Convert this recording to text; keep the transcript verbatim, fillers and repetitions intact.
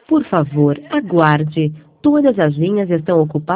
Por favor, aguarde. Todas as linhas estão ocupadas.